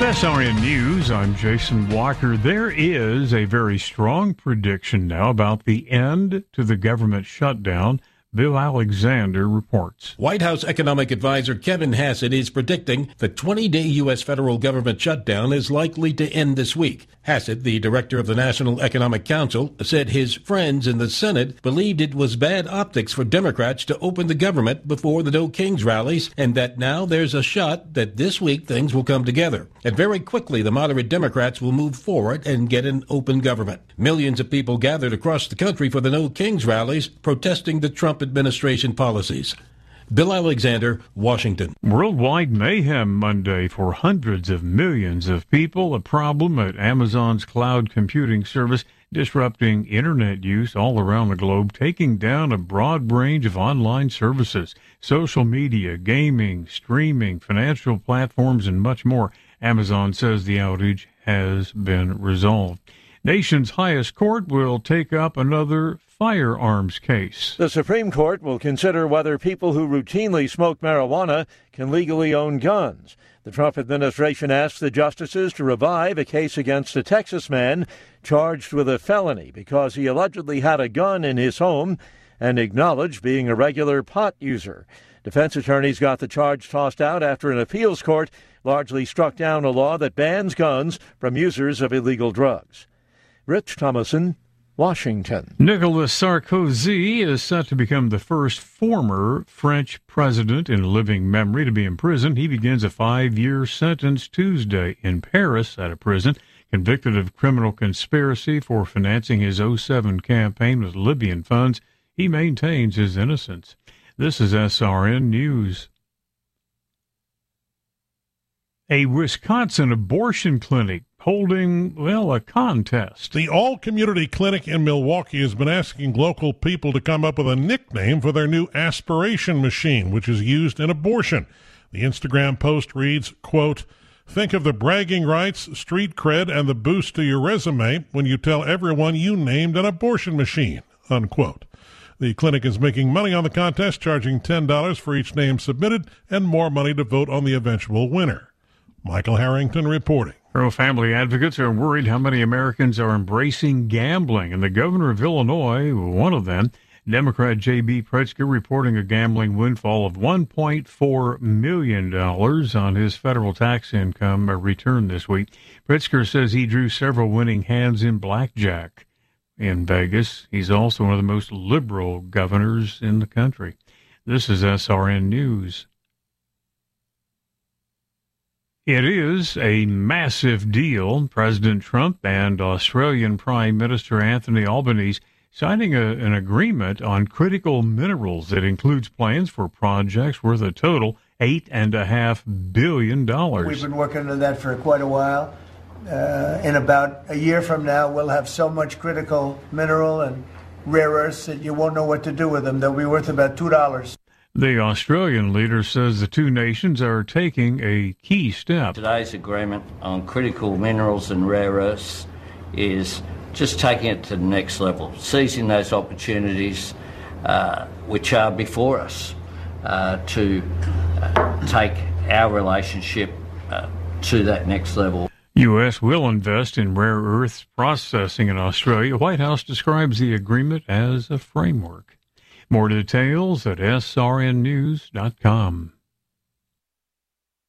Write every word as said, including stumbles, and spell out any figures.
S R N News, I'm Jason Walker. There is a very strong prediction now about the end to the government shutdown. Bill Alexander reports. White House economic advisor Kevin Hassett is predicting the twenty-day U S federal government shutdown is likely to end this week. Hassett, the director of the National Economic Council, said his friends in the Senate believed it was bad optics for Democrats to open the government before the No Kings rallies, and that now there's a shot that this week things will come together. And very quickly, the moderate Democrats will move forward and get an open government. Millions of people gathered across the country for the No Kings rallies, protesting the Trump administration policies. Bill Alexander, Washington. Worldwide mayhem Monday for hundreds of millions of people. A problem at Amazon's cloud computing service disrupting internet use all around the globe, taking down a broad range of online services, social media, gaming, streaming, financial platforms, and much more. Amazon says the outage has been resolved. Nation's highest court will take up another firearms case. The Supreme Court will consider whether people who routinely smoke marijuana can legally own guns. The Trump administration asked the justices to revive a case against a Texas man charged with a felony because he allegedly had a gun in his home and acknowledged being a regular pot user. Defense attorneys got the charge tossed out after an appeals court largely struck down a law that bans guns from users of illegal drugs. Rich Thomason, Washington. Nicolas Sarkozy is set to become the first former French president in living memory to be imprisoned. He begins a five-year sentence Tuesday in Paris at a prison, convicted of criminal conspiracy for financing his oh seven campaign with Libyan funds. He maintains his innocence. This is S R N News. A Wisconsin abortion clinic holding, well, a contest. The All Community Clinic in Milwaukee has been asking local people to come up with a nickname for their new aspiration machine, which is used in abortion. The Instagram post reads, quote, "Think of the bragging rights, street cred, and the boost to your resume when you tell everyone you named an abortion machine," unquote. The clinic is making money on the contest, charging ten dollars for each name submitted and more money to vote on the eventual winner. Michael Harrington reporting. Pro-family advocates are worried how many Americans are embracing gambling, and the governor of Illinois, one of them, Democrat J B Pritzker, reporting a gambling windfall of one point four million dollars on his federal tax income return this week. Pritzker says he drew several winning hands in blackjack in Vegas. He's also one of the most liberal governors in the country. This is S R N News. It is a massive deal. President Trump and Australian Prime Minister Anthony Albanese signing a, an agreement on critical minerals that includes plans for projects worth a total eight and a half billion dollars. We've been working on that for quite a while. Uh, in about a year from now, we'll have so much critical mineral and rare earths that you won't know what to do with them. They'll be worth about two dollars. The Australian leader says the two nations are taking a key step. Today's agreement on critical minerals and rare earths is just taking it to the next level, seizing those opportunities uh, which are before us uh, to uh, take our relationship uh, to that next level. U S will invest in rare earths processing in Australia. White House describes the agreement as a framework. More details at S R N news dot com.